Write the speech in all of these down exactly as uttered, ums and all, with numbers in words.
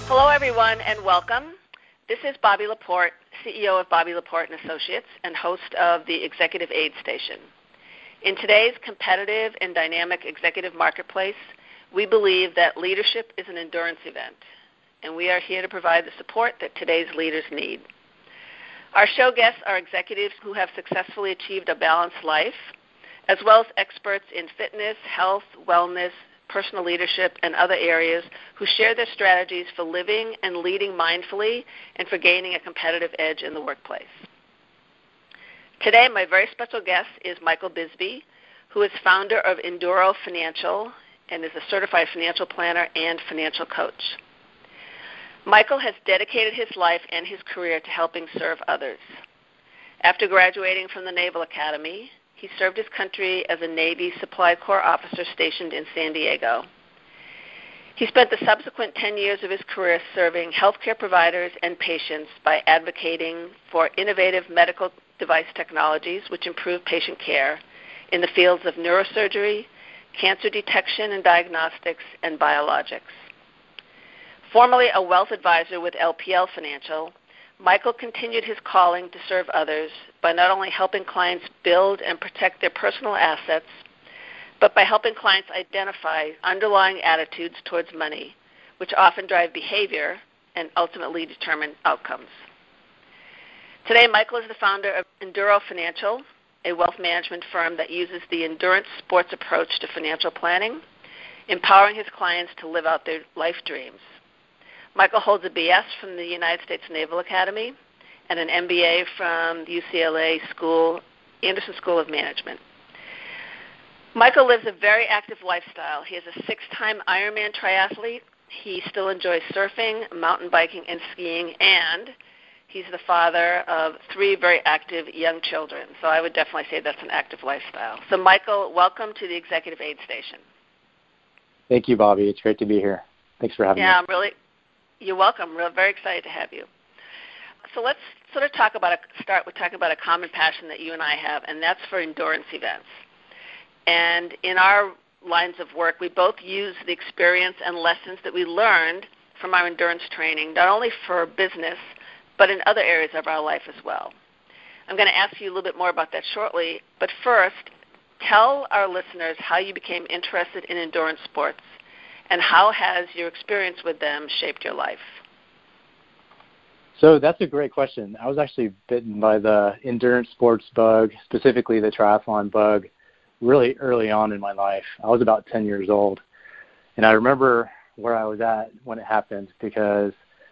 Hello, everyone, and welcome. This is Bobby Laporte, C E O of Bobby Laporte and Associates and host of the Executive Aid Station. In today's competitive and dynamic executive marketplace, we believe that leadership is an endurance event, and we are here to provide the support that today's leaders need. Our show guests are executives who have successfully achieved a balanced life, as well as experts in fitness, health, wellness, personal leadership, and other areas who share their strategies for living and leading mindfully and for gaining a competitive edge in the workplace. Today, my very special guest is Michael Bisbee, who is founder of Enduro Financial and is a certified financial planner and financial coach. Michael has dedicated his life and his career to helping serve others. After graduating from the Naval Academy, he served his country as a Navy Supply Corps officer stationed in San Diego. He spent the subsequent ten years of his career serving healthcare providers and patients by advocating for innovative medical device technologies which improve patient care in the fields of neurosurgery, cancer detection and diagnostics, and biologics. Formerly a wealth advisor with L P L Financial, Michael continued his calling to serve others by not only helping clients build and protect their personal assets, but by helping clients identify underlying attitudes towards money, which often drive behavior and ultimately determine outcomes. Today, Michael is the founder of Enduro Financial, a wealth management firm that uses the endurance sports approach to financial planning, empowering his clients to live out their life dreams. Michael holds a B S from the United States Naval Academy and an M B A from the U C L A School, Anderson School of Management. Michael lives a very active lifestyle. He is a six-time Ironman triathlete. He still enjoys surfing, mountain biking, and skiing, and he's the father of three very active young children. So I would definitely say that's an active lifestyle. So, Michael, welcome to the Executive Aid Station. Thank you, Bobby. It's great to be here. Thanks for having yeah, me. Yeah, I'm really. You're welcome. We're very excited to have you. So let's sort of talk about a, start with talking about a common passion that you and I have, and that's for endurance events. And in our lines of work, we both use the experience and lessons that we learned from our endurance training, not only for business, but in other areas of our life as well. I'm going to ask you a little bit more about that shortly, but first, tell our listeners how you became interested in endurance sports, and how has your experience with them shaped your life? So that's a great question. I was actually bitten by the endurance sports bug, specifically the triathlon bug, really early on in my life. I was about ten years old, and I remember where I was at when it happened because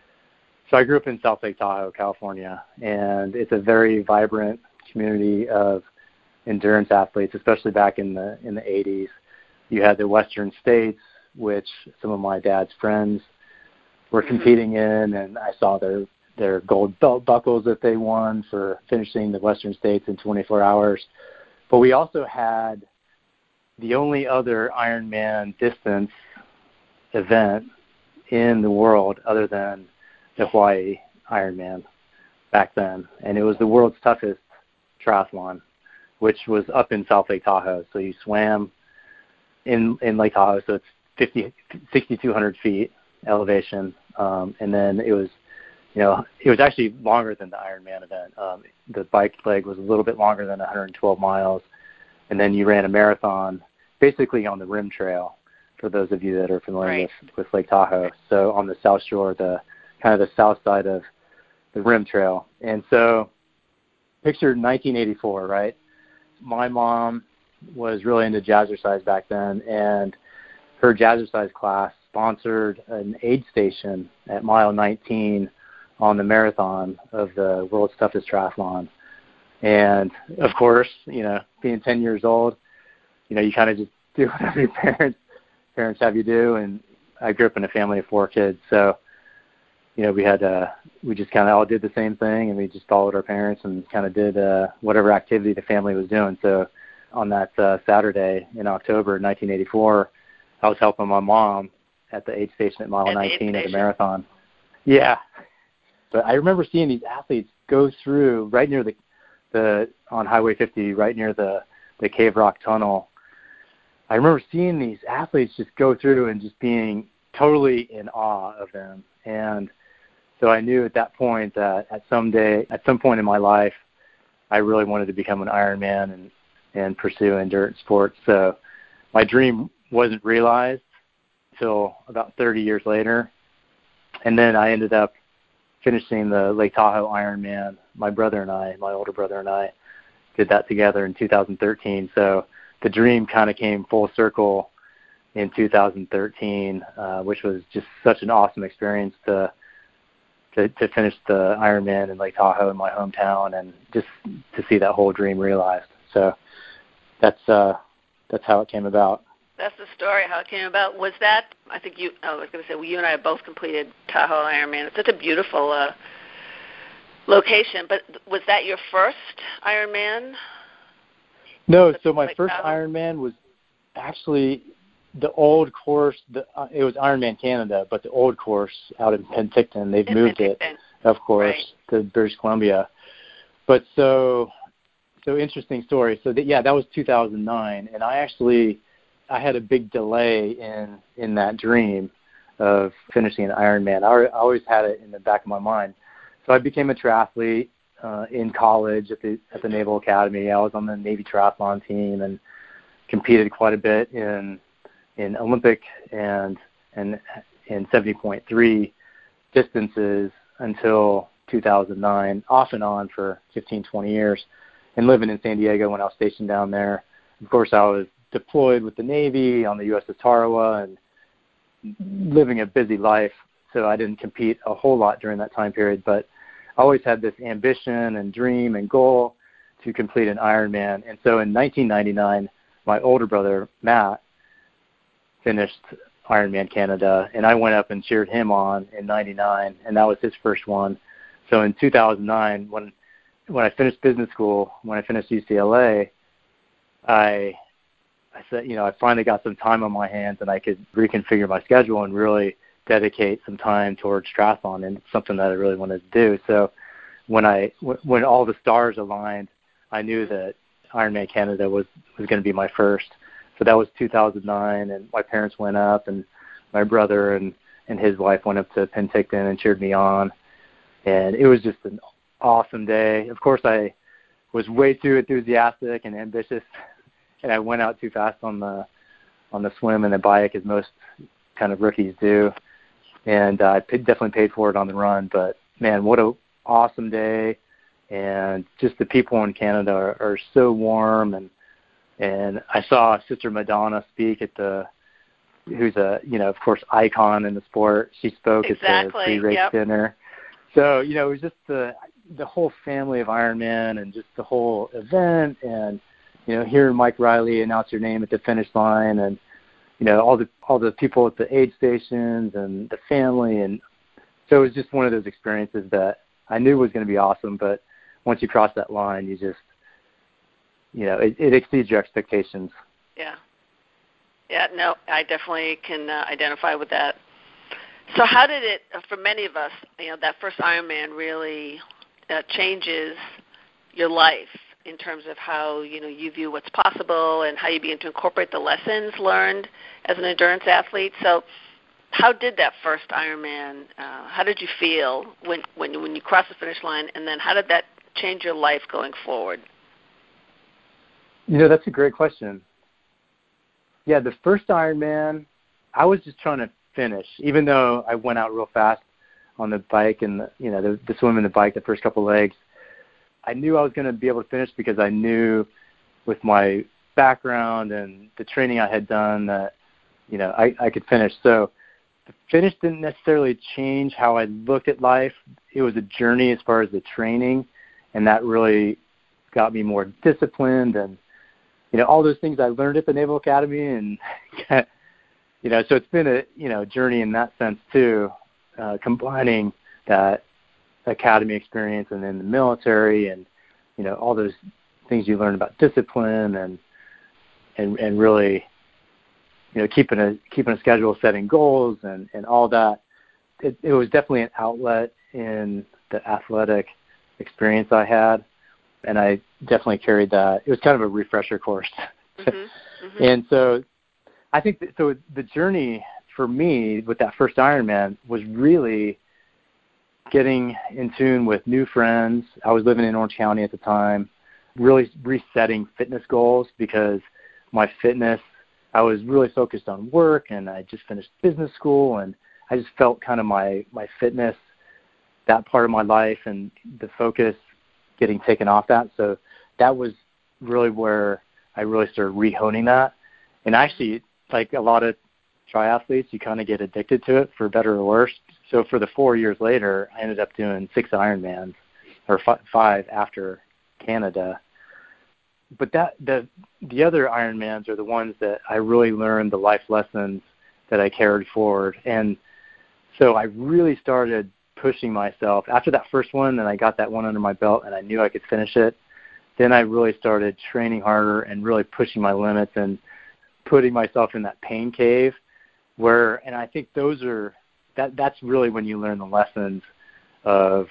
so I grew up in South Lake Tahoe, California, and it's a very vibrant community of endurance athletes, especially back in the in the eighties. You had the Western States, which some of my dad's friends were competing in, and I saw their their gold belt buckles that they won for finishing the Western States in twenty-four hours. But we also had the only other Ironman distance event in the world other than the Hawaii Ironman back then, and it was the world's toughest triathlon, which was up in South Lake Tahoe. So you swam in, in Lake Tahoe, so it's six thousand two hundred feet elevation, um, and then it was, you know, it was actually longer than the Ironman event. Um, the bike leg was a little bit longer than one hundred twelve miles, and then you ran a marathon basically on the rim trail, for those of you that are familiar right. with, with Lake Tahoe. So on the south shore, the kind of the south side of the rim trail. And so picture nineteen eighty-four, right? My mom was really into jazzercise back then, and her jazzercise class sponsored an aid station at mile nineteen on the marathon of the world's toughest triathlon. And of course, you know, being ten years old, you know, you kind of just do whatever your parents parents have you do. And I grew up in a family of four kids, so you know, we had uh, we just kind of all did the same thing, and we just followed our parents and kind of did uh, whatever activity the family was doing. So on that uh, Saturday in October nineteen eighty-four, I was helping my mom at the aid station at mile at nineteen at the marathon. Yeah. But I remember seeing these athletes go through right near the, the on Highway fifty, right near the, the Cave Rock Tunnel. I remember seeing these athletes just go through and just being totally in awe of them. And so I knew at that point that at some day, at some point in my life, I really wanted to become an Ironman and, and pursue endurance sports. So my dream wasn't realized until about thirty years later. And then I ended up finishing the Lake Tahoe Ironman. My brother and I, my older brother and I, did that together in two thousand thirteen. So the dream kind of came full circle in two thousand thirteen, uh, which was just such an awesome experience to To, to finish the Ironman in Lake Tahoe in my hometown, and just to see that whole dream realized. So that's uh, that's how it came about. That's the story, how it came about. Was that, I think you, oh, I was going to say, well, you and I have both completed Tahoe Ironman. It's such a beautiful uh, location, but was that your first Ironman? No, so my Lake first Tahoe? Ironman was actually the old course. The, uh, it was Ironman Canada, but the old course out in Penticton. They've in moved Penticton. it, of course, Right. to British Columbia. But so, so interesting story. So that, yeah, that was two thousand nine, and I actually, I had a big delay in in that dream of finishing an Ironman. I, I always had it in the back of my mind. So I became a triathlete uh, in college at the at the Naval Academy. I was on the Navy triathlon team and competed quite a bit in in Olympic and and in seventy point three distances until two thousand nine, off and on for fifteen, twenty years, and living in San Diego when I was stationed down there. Of course, I was deployed with the Navy on the U S S Tarawa and living a busy life, so I didn't compete a whole lot during that time period, but I always had this ambition and dream and goal to complete an Ironman. And so in nineteen ninety-nine, my older brother, Matt, finished Ironman Canada, and I went up and cheered him on in ninety-nine, and that was his first one. So in two thousand nine, when when I finished business school, when I finished U C L A, I I said, you know, I finally got some time on my hands, and I could reconfigure my schedule and really dedicate some time towards triathlon, and it's something that I really wanted to do. So when I when all the stars aligned, I knew that Ironman Canada was was going to be my first. So that was two thousand nine, and my parents went up, and my brother and, and his wife went up to Penticton and cheered me on. And it was just an awesome day. Of course, I was way too enthusiastic and ambitious, and I went out too fast on the on the swim and the bike, as most kind of rookies do. And uh, I definitely paid for it on the run. But, man, what an awesome day. And just the people in Canada are, are so warm, and And I saw Sister Madonna speak at the, who's a, you know, of course, icon in the sport. She spoke Exactly. at the pre-race Yep. dinner. So, you know, it was just the the whole family of Ironman and just the whole event, and, you know, hearing Mike Riley announce your name at the finish line, and, you know, all the all the people at the aid stations and the family. And so it was just one of those experiences that I knew was going to be awesome, but once you cross that line, you just, you know, it, it exceeds your expectations. Yeah. Yeah, no, I definitely can uh, identify with that. So how did it, uh, for many of us, you know, that first Ironman really uh, changes your life in terms of how, you know, you view what's possible and how you begin to incorporate the lessons learned as an endurance athlete. So how did that first Ironman, uh, how did you feel when, when, when you crossed the finish line, and then how did that change your life going forward? You know, that's a great question. Yeah, the first Ironman, I was just trying to finish, even though I went out real fast on the bike and, the, you know, the, the swim and the bike, the first couple legs. I knew I was going to be able to finish because I knew with my background and the training I had done that, you know, I, I could finish. So the finish didn't necessarily change how I looked at life. It was a journey as far as the training, and that really got me more disciplined and, you know, all those things I learned at the Naval Academy. And, you know, so it's been a, you know, journey in that sense too, uh, combining that academy experience and then the military and, you know, all those things you learn about discipline and, and, and really, you know, keeping a, keeping a schedule, setting goals and, and all that. It, it was definitely an outlet in the athletic experience I had. And I definitely carried that. It was kind of a refresher course. Mm-hmm, mm-hmm. And so I think that, so the journey for me, with that first Ironman, was really getting in tune with new friends. I was living in Orange County at the time, really resetting fitness goals because my fitness, I was really focused on work, and I just finished business school, and I just felt kind of my, my fitness, that part of my life, and the focus getting taken off that. So that was really where I really started rehoning that. And actually, like a lot of triathletes, you kind of get addicted to it, for better or worse. So for the four years later, I ended up doing six Ironmans, or f- five after Canada. But that the the other Ironmans are the ones that I really learned the life lessons that I carried forward. And so I really started pushing myself. After that first one, and I got that one under my belt, and I knew I could finish it, then I really started training harder and really pushing my limits and putting myself in that pain cave where, and I think those are, that that's really when you learn the lessons of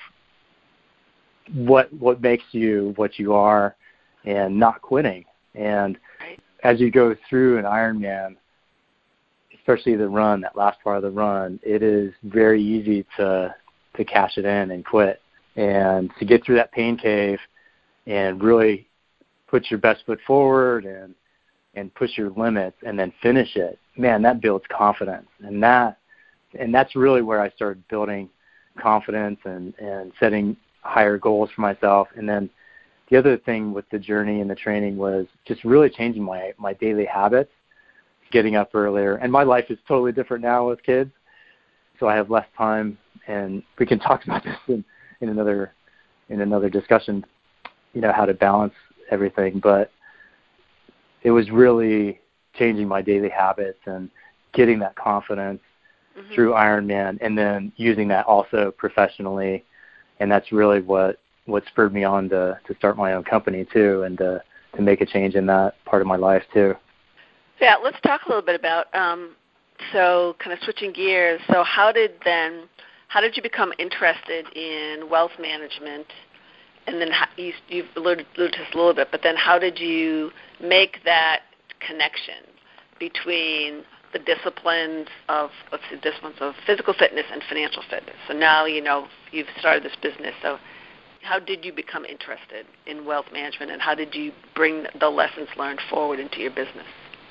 what what makes you what you are and not quitting. And as you go through an Ironman, especially the run, that last part of the run, it is very easy to to cash it in and quit. And to get through that pain cave and really put your best foot forward and and push your limits and then finish it, man, that builds confidence. And that and that's really where I started building confidence and, and setting higher goals for myself. And then the other thing with the journey and the training was just really changing my, my daily habits, getting up earlier. And my life is totally different now with kids, so I have less time, and we can talk about this in, in another in another discussion, you know, how to balance everything. But it was really changing my daily habits and getting that confidence mm-hmm. through Ironman, and then using that also professionally. And that's really what, what spurred me on to, to start my own company too, and to, to make a change in that part of my life too. Yeah, let's talk a little bit about, um, so kind of switching gears. So how did then, how did you become interested in wealth management? And then how, you, you've alluded, alluded to this a little bit, but then how did you make that connection between the disciplines of, let's say, disciplines of physical fitness and financial fitness? So now, you know, you've started this business. So how did you become interested in wealth management, and how did you bring the lessons learned forward into your business?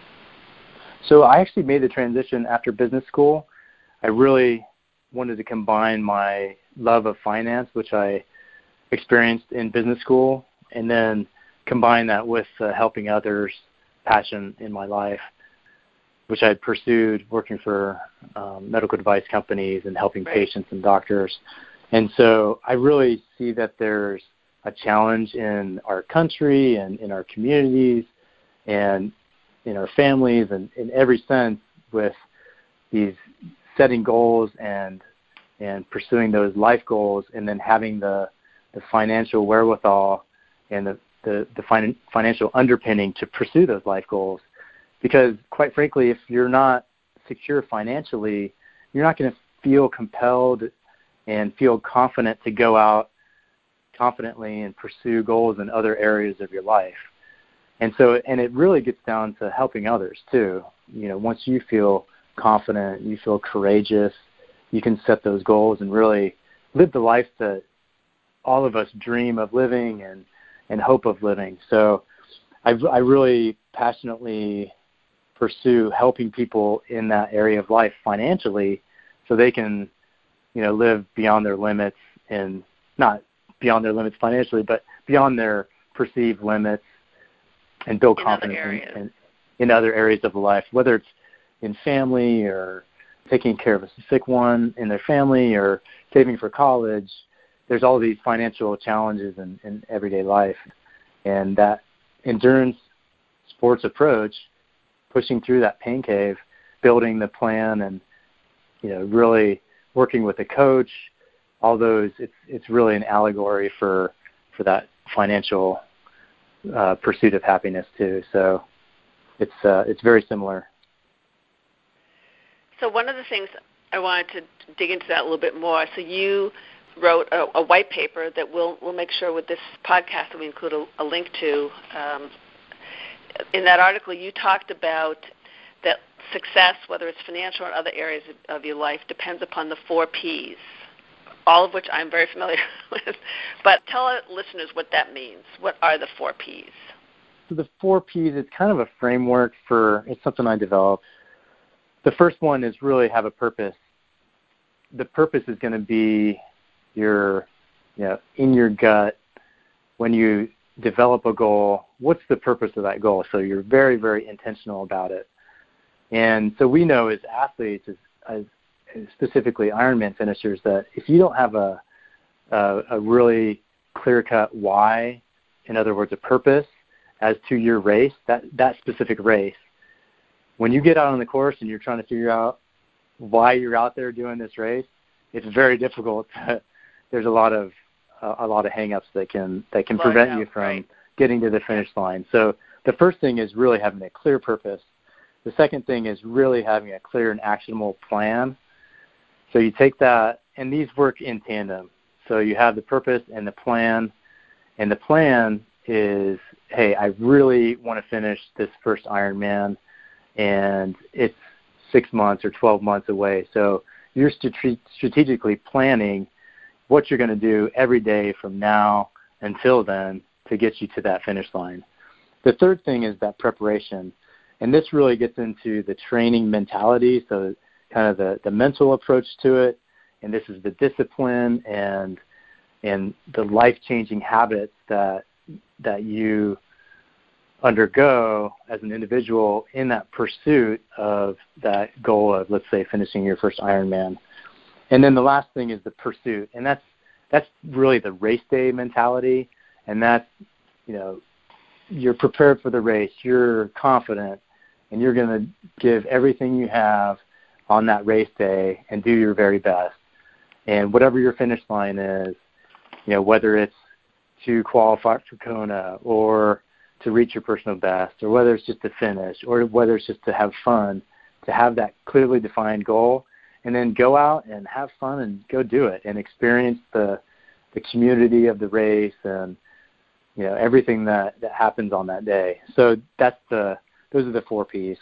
So I actually made the transition after business school. I really wanted to combine my love of finance, which I experienced in business school, and then combine that with uh, helping others passion in my life, which I had pursued working for um, medical device companies and helping right. patients and doctors. And so I really see that there's a challenge in our country and in our communities and in our families and in every sense with these setting goals and and pursuing those life goals, and then having the the financial wherewithal and the, the, the fin- financial underpinning to pursue those life goals. Because quite frankly, if you're not secure financially, you're not going to feel compelled and feel confident to go out confidently and pursue goals in other areas of your life. And so, and it really gets down to helping others too. You know, once you feel confident, you feel courageous, you can set those goals and really live the life that all of us dream of living and, and hope of living. So I, I really passionately pursue helping people in that area of life financially so they can, you know, live beyond their limits, and not beyond their limits financially, but beyond their perceived limits, and build in confidence other in, in, in other areas of life, whether it's in family or taking care of a sick one in their family or saving for college. There's all these financial challenges in, in everyday life. And that endurance sports approach, pushing through that pain cave, building the plan, and, you know, really working with a coach, all those, it's it's really an allegory for for that financial uh, pursuit of happiness too. So it's uh, it's very similar. So one of the things I wanted to dig into that a little bit more. So you wrote a, a white paper that we'll we'll make sure with this podcast that we include a, a link to. Um, in that article, you talked about that success, whether it's financial or other areas of, of your life, depends upon the four P's, all of which I'm very familiar with. But tell our listeners what that means. What are the four P's? So the four P's, it's kind of a framework for, it's something I developed. The first one is really have a purpose. The purpose is going to be your, you know, in your gut, when you develop a goal, what's the purpose of that goal? So you're very, very intentional about it. And so we know as athletes, as, as specifically Ironman finishers, that if you don't have a, a, a really clear-cut why, in other words, a purpose as to your race, that, that specific race, when you get out on the course and you're trying to figure out why you're out there doing this race, it's very difficult. To, there's a lot of uh, a lot of hang-ups that can that can Blood prevent out, you from right. getting to the finish line. So the first thing is really having a clear purpose. The second thing is really having a clear and actionable plan. So you take that, and these work in tandem. So you have the purpose and the plan, and the plan is, hey, I really want to finish this first Ironman, and it's six months or twelve months away. So you're strate- strategically planning what you're going to do every day from now until then to get you to that finish line. The third thing is that preparation. And this really gets into the training mentality, so kind of the, the mental approach to it. And this is the discipline and and the life-changing habits that that you undergo as an individual in that pursuit of that goal of, let's say, finishing your first Ironman. And then the last thing is the pursuit, and that's that's really the race day mentality, and that's, you know, you're prepared for the race, you're confident, and you're going to give everything you have on that race day and do your very best. And whatever your finish line is, you know, whether it's to qualify for Kona or to reach your personal best, or whether it's just to finish, or whether it's just to have fun, to have that clearly defined goal, and then go out and have fun and go do it and experience the the community of the race and, you know, everything that, that happens on that day. So that's the those are the four P's.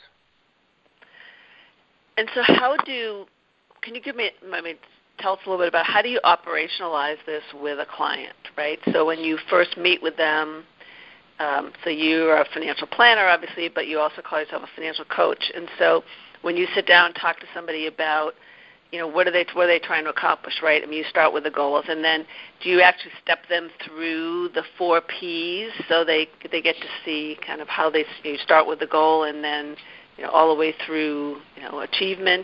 And so how do, can you give me, I mean, tell us a little bit about how do you operationalize this with a client, right? So when you first meet with them, um, so you are a financial planner, obviously, but you also call yourself a financial coach. And so when you sit down and talk to somebody about, you know, what are they what are they trying to accomplish, right? I mean, you start with the goals, and then do you actually step them through the four P's so they they get to see kind of how they you start with the goal and then, you know, all the way through, you know, achievement?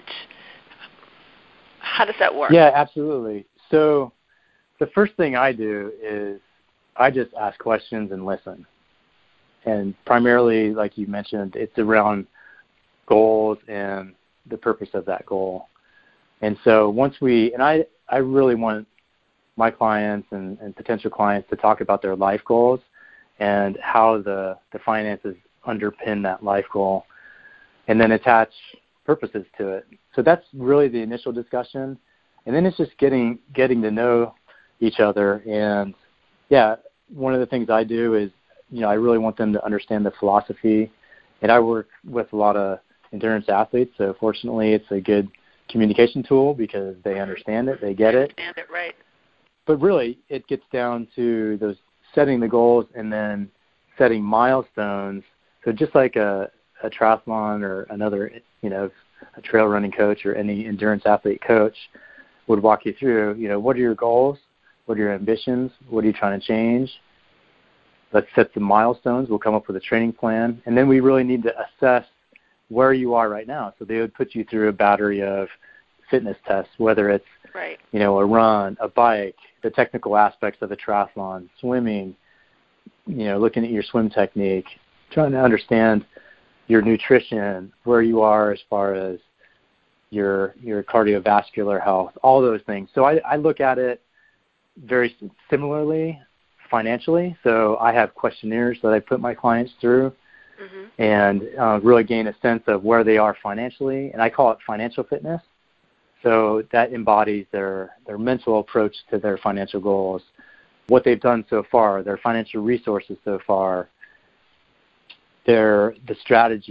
How does that work? Yeah, absolutely. So the first thing I do is I just ask questions and listen. And primarily, like you mentioned, it's around goals and the purpose of that goal. And so once we, and I, I really want my clients and, and potential clients to talk about their life goals and how the, the finances underpin that life goal, and then attach purposes to it. So that's really the initial discussion. And then it's just getting getting to know each other. And, yeah, one of the things I do is, you know, I really want them to understand the philosophy. And I work with a lot of endurance athletes, so fortunately it's a good communication tool because they understand it, they get it. Understand it, right. But really, it gets down to those setting the goals and then setting milestones. So just like a, a triathlon or another, you know, a trail running coach or any endurance athlete coach would walk you through, you know, what are your goals? What are your ambitions? What are you trying to change? Let's set the milestones. We'll come up with a training plan. And then we really need to assess where you are right now. So they would put you through a battery of fitness tests, whether it's, right. you know, a run, a bike, the technical aspects of a triathlon, swimming, you know, looking at your swim technique, trying to understand your nutrition, where you are as far as your your cardiovascular health, all those things. So I, I look at it very similarly financially. So I have questionnaires that I put my clients through mm-hmm. and uh, really gain a sense of where they are financially, and I call it financial fitness. So that embodies their, their mental approach to their financial goals, what they've done so far, their financial resources so far, their the strategies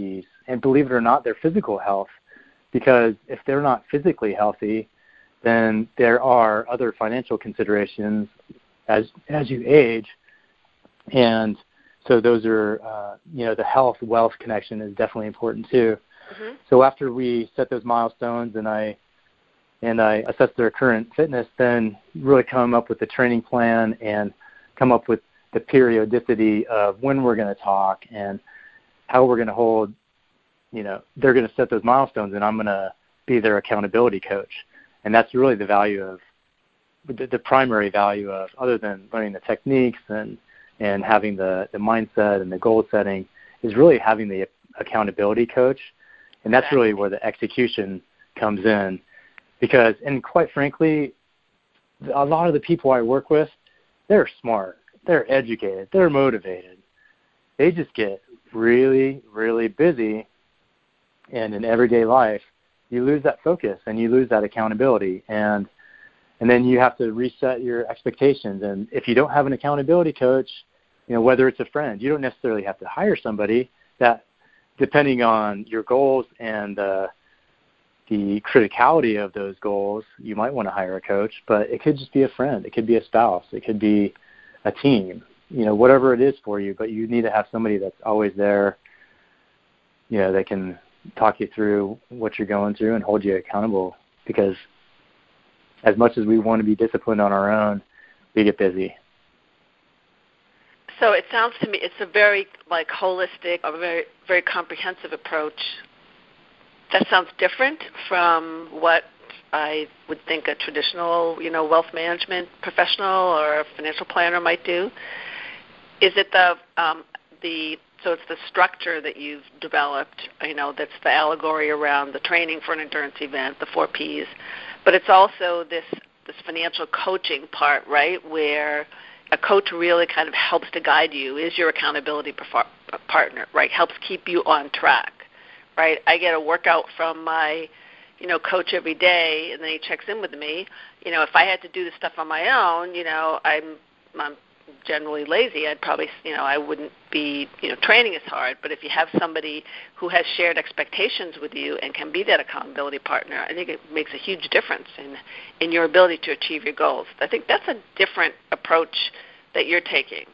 and believe it or not, their physical health. Because if they're not physically healthy, then there are other financial considerations as as you age. And so those are, uh, you know, the health-wealth connection is definitely important too. Mm-hmm. So after we set those milestones and I and I assess their current fitness, then really come up with the training plan and come up with the periodicity of when we're going to talk and how we're going to hold. You know, they're going to set those milestones, and I'm going to be their accountability coach. And that's really the value of, the, the primary value of, other than learning the techniques and, and having the, the mindset and the goal setting, is really having the accountability coach. And that's really where the execution comes in. Because, and quite frankly, a lot of the people I work with, they're smart, they're educated, they're motivated. They just get really, really busy. And in everyday life, you lose that focus and you lose that accountability. And and then you have to reset your expectations. And if you don't have an accountability coach, you know, whether it's a friend, you don't necessarily have to hire somebody. That, depending on your goals and uh, the criticality of those goals, you might want to hire a coach. But it could just be a friend. It could be a spouse. It could be a team. You know, whatever it is for you. But you need to have somebody that's always there, you know, that can talk you through what you're going through and hold you accountable, because as much as we want to be disciplined on our own, we get busy. So it sounds to me it's a very like holistic, a very very comprehensive approach. That sounds different from what I would think a traditional, you know, wealth management professional or a financial planner might do. Is it the um, the So it's the structure that you've developed, you know, that's the allegory around the training for an endurance event, the four Ps. But it's also this this financial coaching part, right, where a coach really kind of helps to guide you, is your accountability perfor- partner, right, helps keep you on track, right? I get a workout from my, you know, coach every day, and then he checks in with me. You know, if I had to do this stuff on my own, you know, I'm, I'm generally lazy. I'd probably, you know, I wouldn't be, you know, training as hard. But if you have somebody who has shared expectations with you and can be that accountability partner, I think it makes a huge difference in in your ability to achieve your goals. I think that's a different approach that you're taking.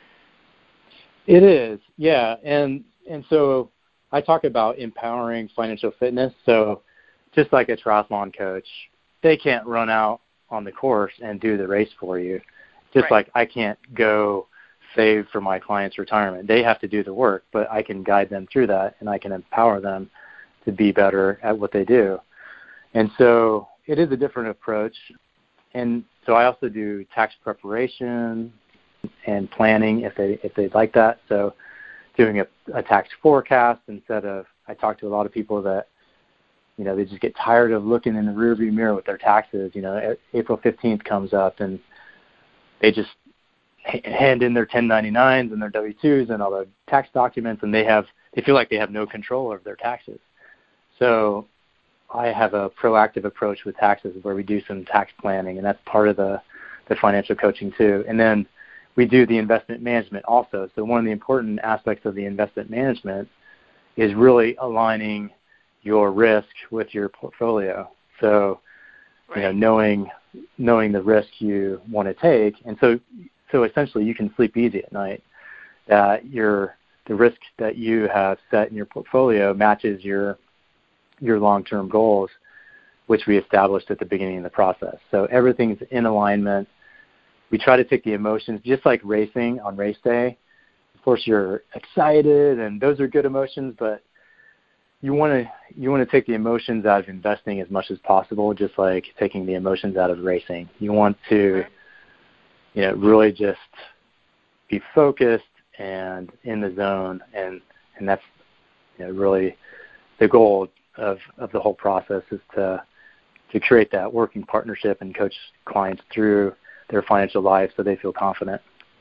It is, yeah. And and so I talk about empowering financial fitness. So just like a triathlon coach, they can't run out on the course and do the race for you. Just right. Like I can't go save for my client's retirement. They have to do the work, but I can guide them through that, and I can empower them to be better at what they do. And so it is a different approach. And so I also do tax preparation and planning if they if they'd like that. So doing a, a tax forecast instead of, I talk to a lot of people that, you know, they just get tired of looking in the rearview mirror with their taxes. You know, April fifteenth comes up and they just hand in their ten ninety-nines and their W two's and all the tax documents, and they have they feel like they have no control over their taxes. So I have a proactive approach with taxes where we do some tax planning, and that's part of the, the financial coaching too. And then we do the investment management also. So one of the important aspects of the investment management is really aligning your risk with your portfolio. So, right. you know, knowing knowing the risk you want to take, and so so essentially you can sleep easy at night. That your the risk that you have set in your portfolio matches your your long-term goals, which we established at the beginning of the process. So everything's in alignment. We try to take the emotions, just like racing on race day. Of course, you're excited, and those are good emotions, but you want to you want to take the emotions out of investing as much as possible, just like taking the emotions out of racing. You want to, you know, really just be focused and in the zone, and and that's, you know, really the goal of of the whole process, is to to create that working partnership and coach clients through their financial life so they feel confident.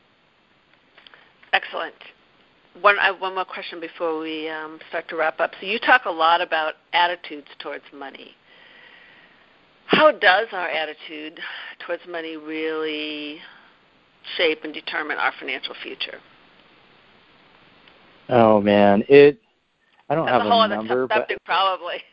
Excellent. One, I have one more question before we um, start to wrap up. So you talk a lot about attitudes towards money. How does our attitude towards money really shape and determine our financial future? Oh man, it. I don't That's have a whole a other number, subject, but probably.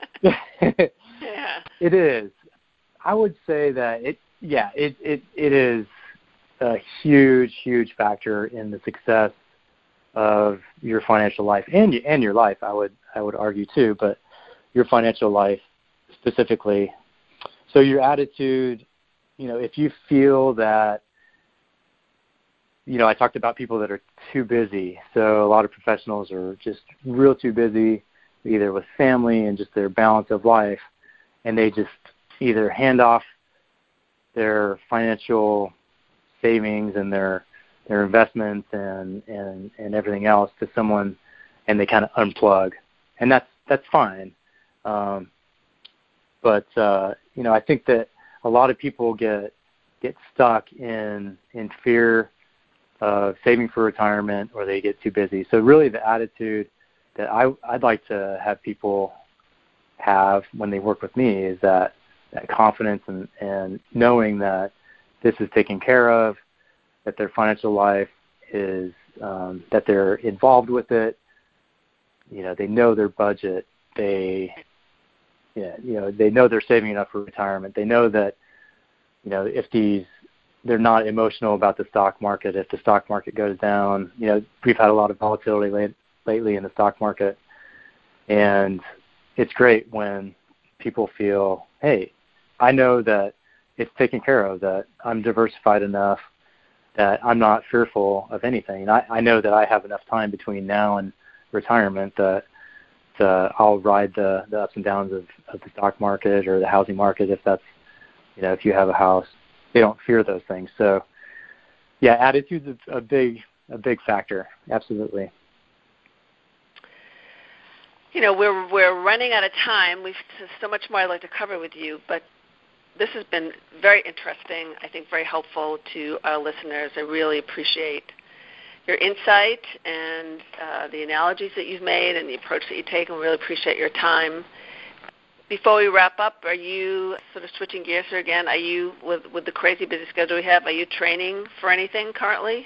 yeah, it is. I would say that it, yeah, it, it, it is a huge, huge factor in the success of your financial life and and your life. I would I would argue too, but your financial life specifically. So your attitude, you know, if you feel that, you know, I talked about people that are too busy. So a lot of professionals are just real too busy, either with family and just their balance of life, and they just either hand off their financial savings and their their investments and, and, and everything else to someone, and they kind of unplug, and that's that's fine. Um, but uh, you know, I think that a lot of people get get stuck in in fear of saving for retirement, or they get too busy. So really, the attitude that I I'd like to have people have when they work with me is that that confidence and, and knowing that this is taken care of, that their financial life is, um, that they're involved with it. You know, they know their budget. They, yeah, you know, they know they're saving enough for retirement. They know that, you know, if these, they're not emotional about the stock market. If the stock market goes down, you know, we've had a lot of volatility late, lately in the stock market, and it's great when people feel, hey, I know that it's taken care of, that I'm diversified enough, that I'm not fearful of anything. And I, I know that I have enough time between now and retirement that uh, I'll ride the, the ups and downs of, of the stock market or the housing market if that's, you know, if you have a house. They don't fear those things. So, yeah, attitude's a, a big a big factor, absolutely. You know, we're we're running out of time. We've so much more I'd like to cover with you, but this has been very interesting, I think very helpful to our listeners. I really appreciate your insight and uh, the analogies that you've made and the approach that you take, and we really appreciate your time. Before we wrap up, are you sort of switching gears here again? Are you, with, with the crazy busy schedule we have, are you training for anything currently?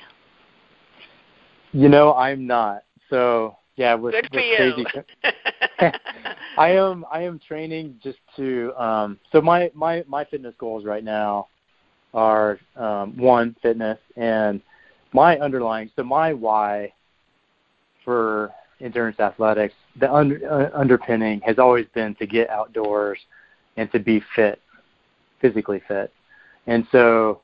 You know, I'm not. So, yeah, with, Good for with you. crazy I am I am training just to um, so my, my, my fitness goals right now are um, one, fitness, and my underlying so my why for endurance athletics, the un, uh, underpinning has always been to get outdoors and to be fit, physically fit. And so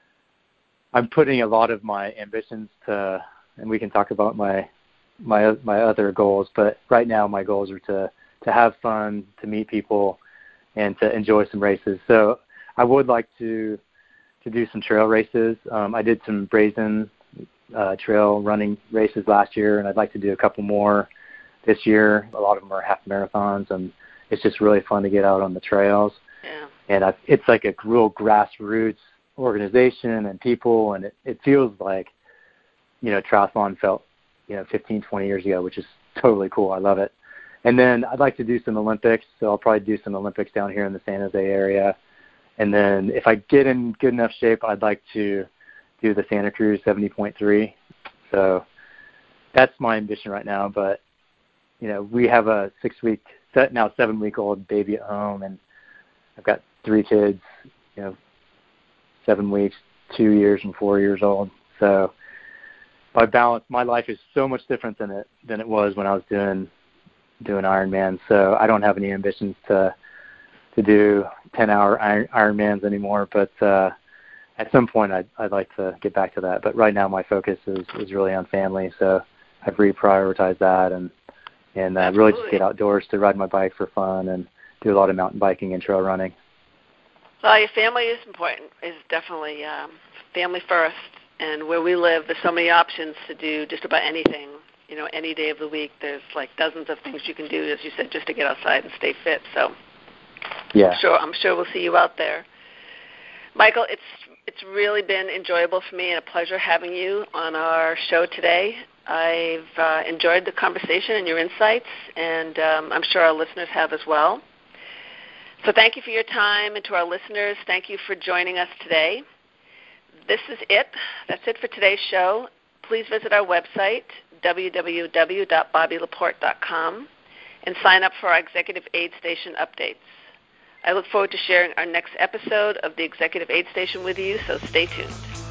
I'm putting a lot of my ambitions to, and we can talk about my my my other goals, but right now my goals are to to have fun, to meet people, and to enjoy some races. So I would like to to do some trail races. Um, I did some brazen uh, trail running races last year, and I'd like to do a couple more this year. A lot of them are half marathons, and it's just really fun to get out on the trails. Yeah. And I, it's like a real grassroots organization and people, and it, it feels like, you know, triathlon felt, you know, fifteen, twenty years ago, which is totally cool. I love it. And then I'd like to do some Olympics, so I'll probably do some Olympics down here in the San Jose area. And then if I get in good enough shape, I'd like to do the Santa Cruz seventy point three. So that's my ambition right now. But, you know, we have a six-week, now seven-week-old baby at home, and I've got three kids, you know, seven weeks, two years, and four years old. So my balance, my life is so much different than it than it was when I was doing doing Ironman. So I don't have any ambitions to to do ten-hour Ironmans anymore. But uh, at some point, I'd I'd like to get back to that. But right now, my focus is, is really on family. So I've reprioritized that and and uh, really just get outdoors to ride my bike for fun and do a lot of mountain biking and trail running. Well, your family is important. Is definitely um, family first. And where we live, there's so many options to do just about anything. You know, any day of the week, there's like dozens of things you can do, as you said, just to get outside and stay fit. So, yeah, I'm sure I'm sure we'll see you out there, Michael. It's it's really been enjoyable for me and a pleasure having you on our show today. I've uh, enjoyed the conversation and your insights, and um, I'm sure our listeners have as well. So, thank you for your time, and to our listeners, thank you for joining us today. This is it. That's it for today's show. Please visit our website, w w w dot bobby laporte dot com and sign up for our Executive Aid Station updates. I look forward to sharing our next episode of the Executive Aid Station with you, so stay tuned.